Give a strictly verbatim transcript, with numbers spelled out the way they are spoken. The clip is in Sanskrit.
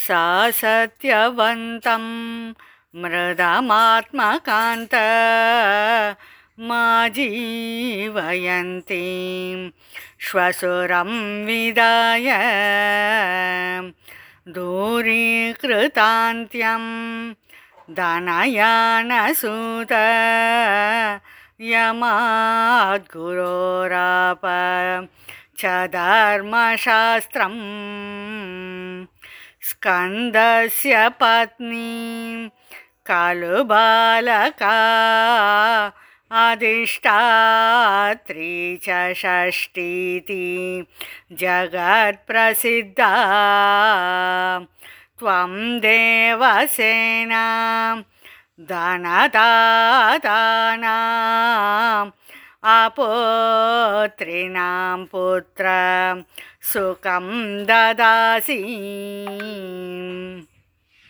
सा सत्यवन्तं मृदमात्मकान्त मा जीवयन्तीं श्वशुरं विदाय दूरीकृतान्त्यं धनयानसूत यमाद्गुरोराप च धर्मशास्त्रम् स्कन्दस्य पत्नी खलु बालका अधिष्ठात्री च षष्ठीति जगत्प्रसिद्धा त्वं देवसेना धनदातानाम् अपुत्रीणां पुत्र सुखं ददासि।